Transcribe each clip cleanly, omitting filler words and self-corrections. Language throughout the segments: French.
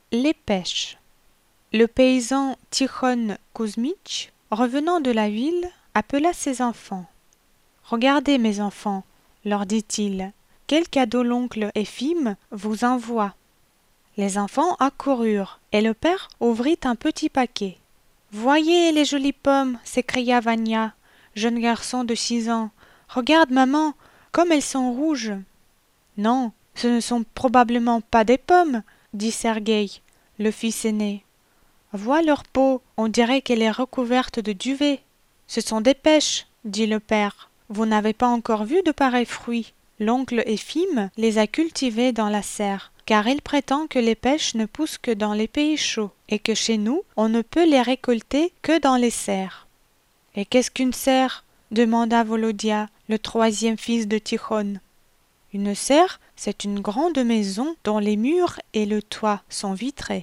Les pêches. Le paysan Tikhon Kouzmitch, revenant de la ville, appela ses enfants. Regardez, mes enfants, leur dit-il, quel cadeau l'oncle Ephim vous envoie. Les enfants accoururent, et le père ouvrit un petit paquet. Voyez les jolies pommes, s'écria Vania, jeune garçon de 6 ans. Regarde, maman, comme elles sont rouges. Non, ce ne sont probablement pas des pommes, dit Sergueï, le fils aîné. Vois leur peau, on dirait qu'elle est recouverte de duvet. Ce sont des pêches, dit le père. Vous n'avez pas encore vu de pareils fruits. L'oncle Ephim les a cultivés dans la serre, car il prétend que les pêches ne poussent que dans les pays chauds, et que chez nous, on ne peut les récolter que dans les serres. Et qu'est-ce qu'une serre? Demanda Volodia, le troisième fils de Tikhon. Une serre, c'est une grande maison dont les murs et le toit sont vitrés.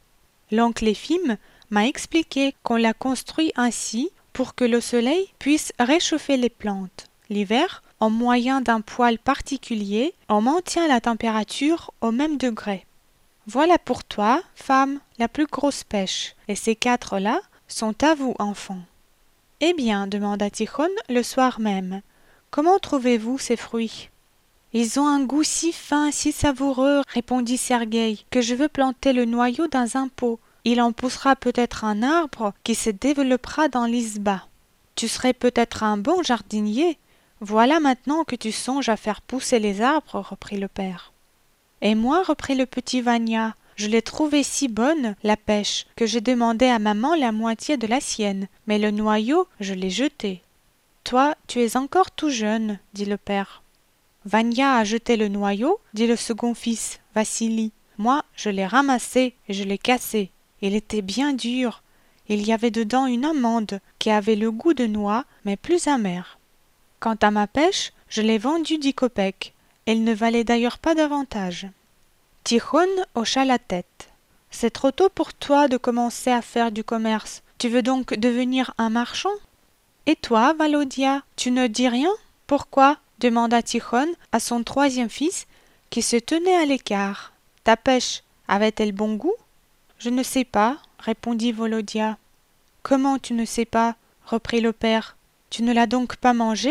L'oncle Ephim m'a expliqué qu'on l'a construit ainsi pour que le soleil puisse réchauffer les plantes. L'hiver, au moyen d'un poêle particulier, on maintient la température au même degré. Voilà pour toi, femme, la plus grosse pêche, et ces 4-là sont à vous, enfants. Eh bien, demanda Tikhon le soir même, comment trouvez-vous ces fruits? Ils ont un goût si fin, si savoureux, répondit Sergueï, que je veux planter le noyau dans un pot. Il en poussera peut-être un arbre qui se développera dans l'isba. Tu serais peut-être un bon jardinier. Voilà maintenant que tu songes à faire pousser les arbres, reprit le père. Et moi, reprit le petit Vania, je l'ai trouvée si bonne, la pêche, que j'ai demandé à maman la moitié de la sienne, mais le noyau, je l'ai jeté. Toi, tu es encore tout jeune, dit le père. Vania a jeté le noyau, dit le second fils, Vassili. Moi, je l'ai ramassé et je l'ai cassé. Il était bien dur. Il y avait dedans une amande qui avait le goût de noix, mais plus amère. Quant à ma pêche, je l'ai vendue 10 kopecks. Elle ne valait d'ailleurs pas davantage. Tikhon hocha la tête. C'est trop tôt pour toi de commencer à faire du commerce. Tu veux donc devenir un marchand? Et toi, Valodia, tu ne dis rien? Pourquoi? Demanda Tikhon à son troisième fils, qui se tenait à l'écart. Ta pêche avait-elle bon goût? Je ne sais pas, répondit Volodia. Comment tu ne sais pas? Reprit le père. Tu ne l'as donc pas mangée?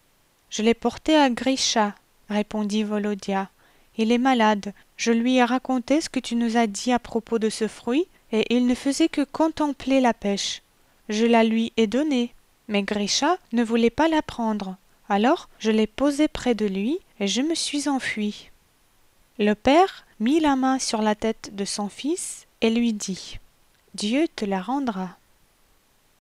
Je l'ai portée à Grisha, répondit Volodia. Il est malade. Je lui ai raconté ce que tu nous as dit à propos de ce fruit, et il ne faisait que contempler la pêche. Je la lui ai donnée, mais Grisha ne voulait pas la prendre. Alors je l'ai posée près de lui, et je me suis enfui. Le père mit la main sur la tête de son fils et lui dit « Dieu te la rendra ».